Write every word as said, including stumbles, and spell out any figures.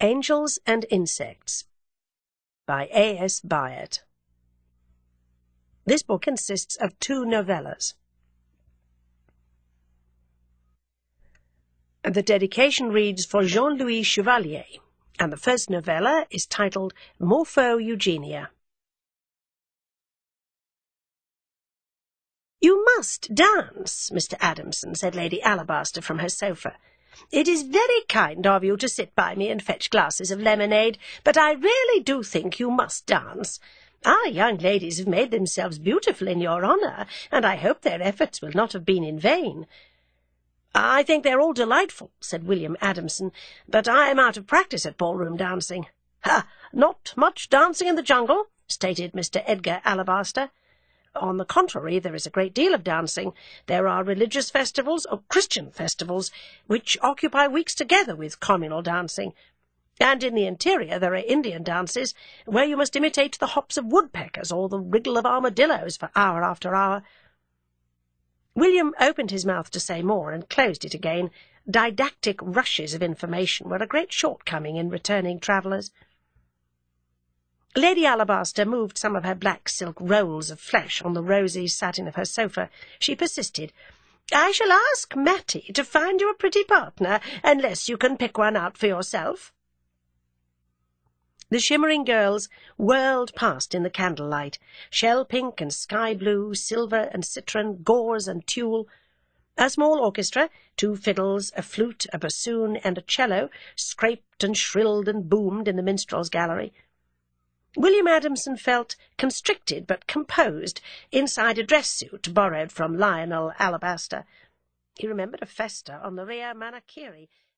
Angels and Insects by A S Byatt. This book consists of two novellas. The dedication reads for Jean-Louis Chevalier, and the first novella is titled Morpho Eugenia. "You must dance, Mister Adamson," said Lady Alabaster from her sofa. "It is very kind of you to sit by me and fetch glasses of lemonade, but I really do think you must dance. Our young ladies have made themselves beautiful in your honour, and I hope their efforts will not have been in vain." "I think they're all delightful," said William Adamson, "but I am out of practice at ballroom dancing." "Ha! Not much dancing in the jungle," stated Mister Edgar Alabaster. "On the contrary, there is a great deal of dancing. There are religious festivals, or Christian festivals, which occupy weeks together with communal dancing. And in the interior there are Indian dances, where you must imitate the hops of woodpeckers or the wriggle of armadillos for hour after hour." William opened his mouth to say more and closed it again. Didactic rushes of information were a great shortcoming in returning travellers. Lady Alabaster moved some of her black silk rolls of flesh on the rosy satin of her sofa. She persisted. "I shall ask Mattie to find you a pretty partner, unless you can pick one out for yourself." The shimmering girls whirled past in the candlelight, shell-pink and sky-blue, silver and citron, gauze and tulle. A small orchestra, two fiddles, a flute, a bassoon, and a cello, scraped and shrilled and boomed in the minstrels' gallery. William Adamson felt constricted but composed inside a dress suit borrowed from Lionel Alabaster. He remembered a festa on the Ria Manakiri,